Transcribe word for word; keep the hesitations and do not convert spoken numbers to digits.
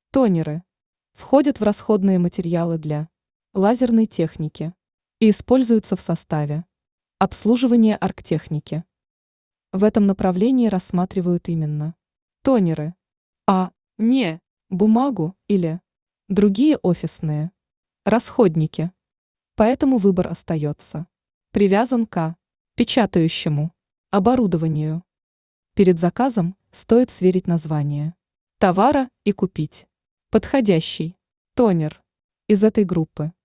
Тонеры входят в расходные материалы для лазерной техники и используются в составе обслуживания оргтехники. В этом направлении рассматривают именно тонеры, а не бумагу или другие офисные расходники. Поэтому выбор остается привязан к печатающему оборудованию. Перед заказом стоит сверить название товара и купить подходящий тонер из этой группы.